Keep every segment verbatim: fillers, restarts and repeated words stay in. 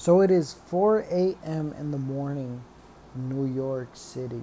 So it is four a m in the morning, New York City.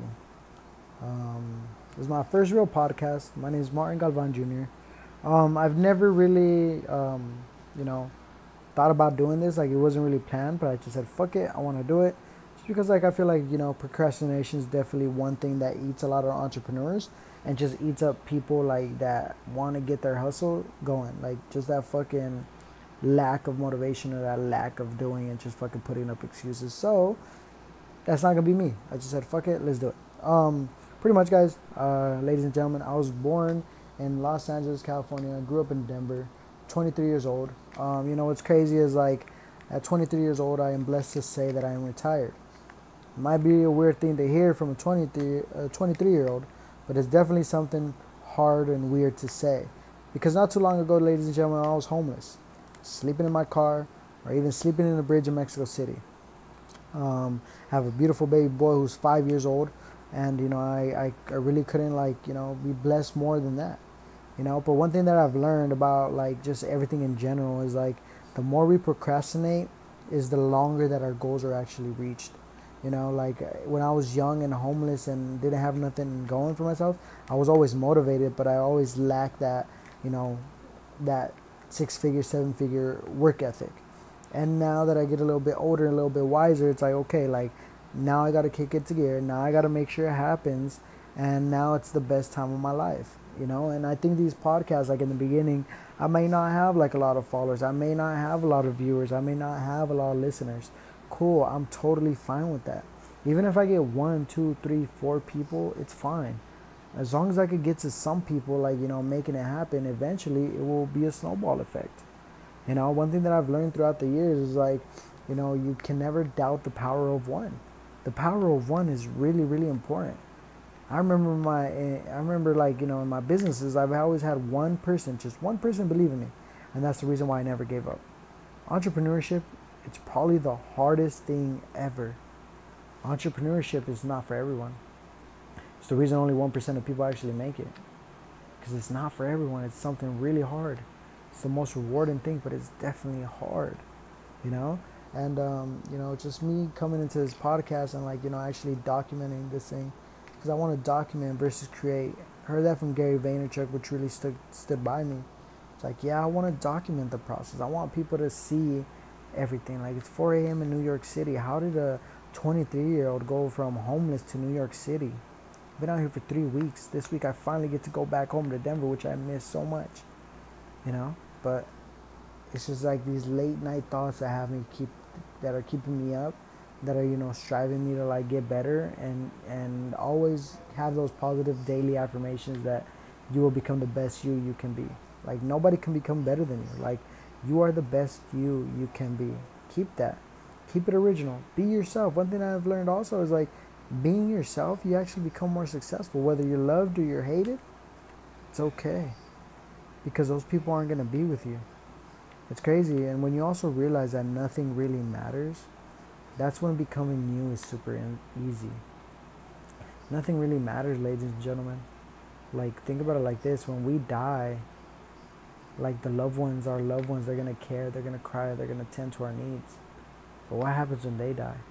Um, this is my first real podcast. My name is Martin Galvan Junior Um, I've never really, um, you know, thought about doing this. Like, it wasn't really planned, but I just said, fuck it, I want to do it. Just because, like, I feel like, you know, procrastination is definitely one thing that eats a lot of entrepreneurs and just eats up people, like, that want to get their hustle going. Like, just that fucking lack of motivation or that lack of doing and just fucking putting up excuses. So that's not gonna be me. I just said fuck it, let's do it. Um, pretty much, guys, uh, ladies and gentlemen, I was born in Los Angeles, California. I grew up in Denver. twenty-three years old. Um, you know what's crazy is like at twenty-three years old, I am blessed to say that I am retired. It might be a weird thing to hear from a twenty-three, uh, twenty-three year old, but it's definitely something hard and weird to say. Because not too long ago, ladies and gentlemen, I was homeless, sleeping in my car, or even sleeping in the bridge in Mexico City. Um, I have a beautiful baby boy who's five years old, and you know I, I, I really couldn't like you know be blessed more than that, you know. But one thing that I've learned about like just everything in general is like the more we procrastinate, is the longer that our goals are actually reached. You know, like when I was young and homeless and didn't have nothing going for myself, I was always motivated, but I always lacked that, you know, that six figure, seven figure work ethic. And now that I get a little bit older and a little bit wiser, it's like, okay, like now I got to kick it to gear. Now I got to make sure it happens. And now it's the best time of my life, you know? And I think these podcasts, like in the beginning, I may not have like a lot of followers. I may not have a lot of viewers. I may not have a lot of listeners. Cool. I'm totally fine with that. Even if I get one, two, three, four people, it's fine. As long as I could get to some people, like, you know, making it happen, eventually it will be a snowball effect. You know, one thing that I've learned throughout the years is like, you know, you can never doubt the power of one. The power of one is really, really important. I remember my, I remember like, you know, in my businesses, I've always had one person, just one person believe in me. And that's the reason why I never gave up. Entrepreneurship, it's probably the hardest thing ever. Entrepreneurship is not for everyone. It's the reason only one percent of people actually make it. Because it's not for everyone. It's something really hard. It's the most rewarding thing, but it's definitely hard, you know? And, um, you know, just me coming into this podcast and, like, you know, actually documenting this thing. Because I want to document versus create. I heard that from Gary Vaynerchuk, which really stood, stood by me. It's like, yeah, I want to document the process. I want people to see everything. Like, it's four a.m. in New York City. How did a twenty-three-year-old go from homeless to New York City? I've been out here for three weeks. This week I finally get to go back home to Denver, which I miss so much. You know, but it's just like these late night thoughts that have me keep, that are keeping me up, that are, you know, striving me to like get better and, and always have those positive daily affirmations that you will become the best you you can be. Like nobody can become better than you. Like you are the best you you can be. Keep that. Keep it original. Be yourself. One thing I've learned also is like being yourself, you actually become more successful. Whether you're loved or you're hated, it's okay. Because those people aren't going to be with you. It's crazy. And when you also realize that nothing really matters, that's when becoming you is super in- easy. Nothing really matters, ladies and gentlemen. Like, think about it like this. When we die, like the loved ones, our loved ones, they're going to care, they're going to cry, they're going to tend to our needs. But what happens when they die?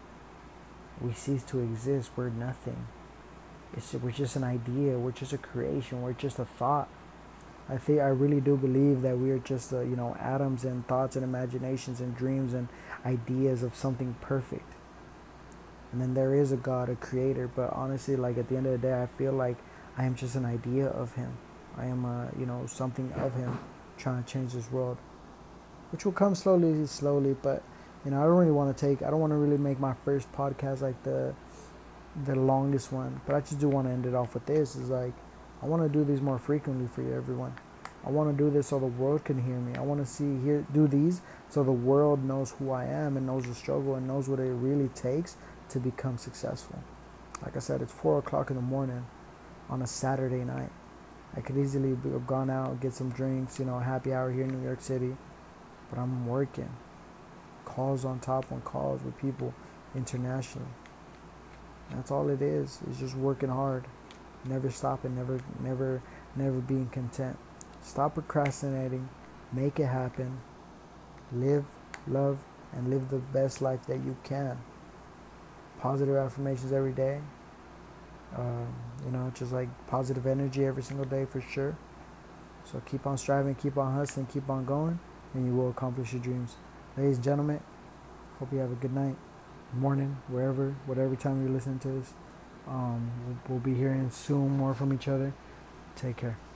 We cease to exist. We're nothing. It's, we're just an idea. We're just a creation. We're just a thought. I think I really do believe that we are just, uh, you know, atoms and thoughts and imaginations and dreams and ideas of something perfect. And then there is a God, a creator. But honestly, like at the end of the day, I feel like I am just an idea of him. I am, uh, you know, something of him trying to change this world, which will come slowly, slowly. But, you know, I don't really want to take, I don't want to really make my first podcast like the, the longest one. But I just do want to end it off with this. Is like, I want to do these more frequently for you, everyone. I want to do this so the world can hear me. I want to see, hear, do these so the world knows who I am and knows the struggle and knows what it really takes to become successful. Like I said, it's four o'clock in the morning on a Saturday night. I could easily have gone out, get some drinks, you know, happy hour here in New York City. But I'm working. Calls on top on calls with people internationally. That's all it is. It's just working hard. Never stopping, never, never, never being content. Stop procrastinating. Make it happen. Live, love, and live the best life that you can. Positive affirmations every day. Um, you know, just like positive energy every single day for sure. So keep on striving, keep on hustling, keep on going, and you will accomplish your dreams. Ladies and gentlemen, hope you have a good night, morning, wherever, whatever time you're listening to this. Um, we'll, we'll be hearing soon more from each other. Take care.